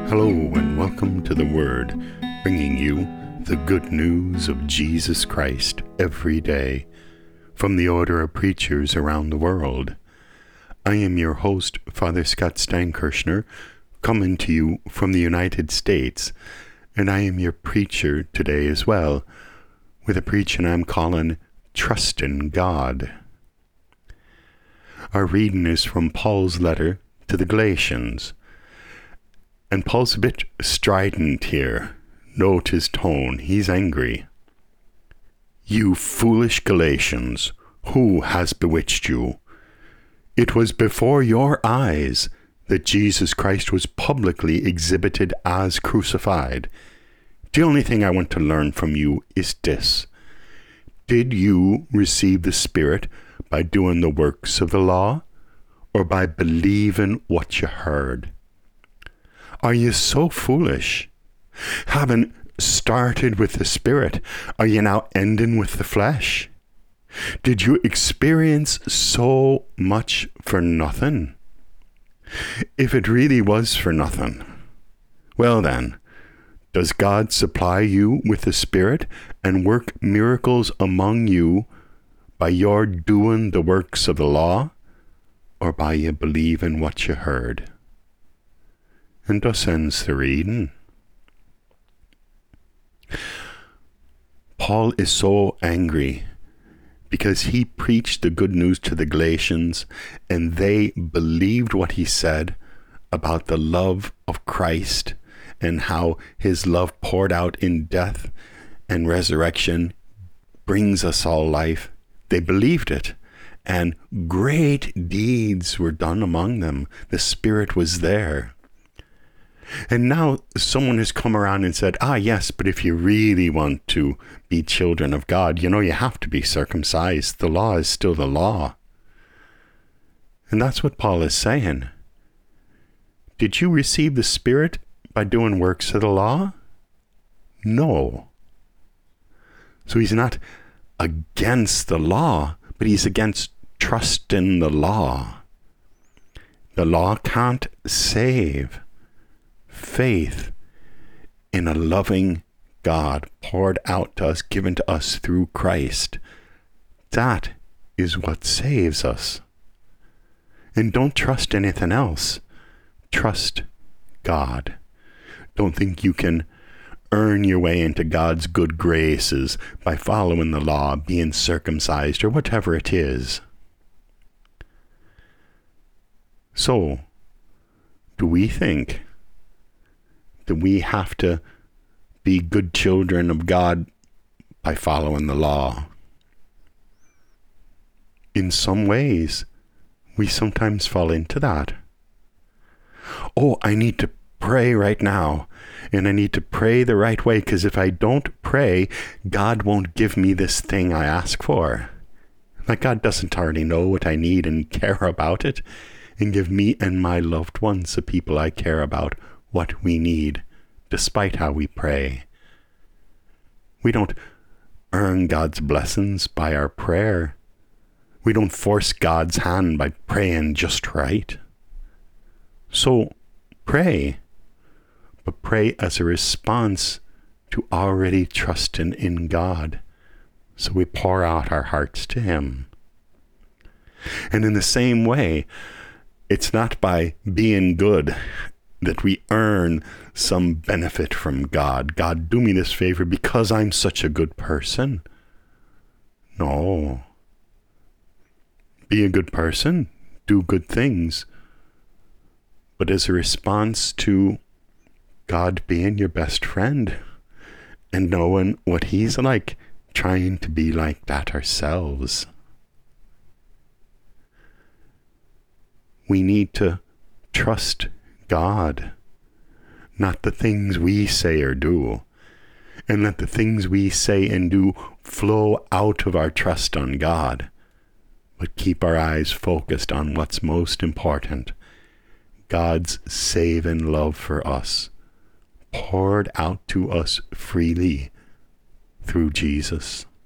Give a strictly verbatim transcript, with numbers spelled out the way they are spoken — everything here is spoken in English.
Hello and welcome to The Word, bringing you the good news of Jesus Christ every day from the order of preachers around the world. I am your host, Father Scott Steinkirchner, coming to you from the United States, and I am your preacher today as well, with a preaching I'm calling Trust in God. Our reading is from Paul's letter to the Galatians. And Paul's a bit strident here. Note his tone. He's angry. You foolish Galatians, who has bewitched you? It was before your eyes that Jesus Christ was publicly exhibited as crucified. The only thing I want to learn from you is this. Did you receive the Spirit by doing the works of the law, or by believing what you heard? Are you so foolish? Having started with the Spirit, are you now ending with the flesh? Did you experience so much for nothing? If it really was for nothing, well then, does God supply you with the Spirit and work miracles among you by your doing the works of the law, or by you believing what you heard? And thus ends the reading. Paul is so angry because he preached the good news to the Galatians and they believed what he said about the love of Christ and how his love poured out in death and resurrection brings us all life. They believed it, and great deeds were done among them. The Spirit was there. And now someone has come around and said, ah, yes, but if you really want to be children of God, you know, you have to be circumcised. The law is still the law. And that's what Paul is saying. Did you receive the Spirit by doing works of the law? No. So he's not against the law, but he's against trust in the law. The law can't save. Faith in a loving God poured out to us, given to us through Christ. That is what saves us. And don't trust anything else. Trust God. Don't think you can earn your way into God's good graces by following the law, being circumcised, or whatever it is. So, do we think that we have to be good children of God by following the law? In some ways, we sometimes fall into that. Oh, I need to pray right now, and I need to pray the right way, because if I don't pray, God won't give me this thing I ask for. Like God doesn't already know what I need and care about it, and give me and my loved ones, the people I care about, what we need, despite how we pray. We don't earn God's blessings by our prayer. We don't force God's hand by praying just right. So pray, but pray as a response to already trusting in God. So we pour out our hearts to Him. And in the same way, it's not by being good that we earn some benefit from God. God, do me this favor because I'm such a good person. No. Be a good person. Do good things. But as a response to God being your best friend and knowing what He's like, trying to be like that ourselves. We need to trust God, not the things we say or do, and let the things we say and do flow out of our trust on God, but keep our eyes focused on what's most important, God's saving love for us, poured out to us freely through Jesus.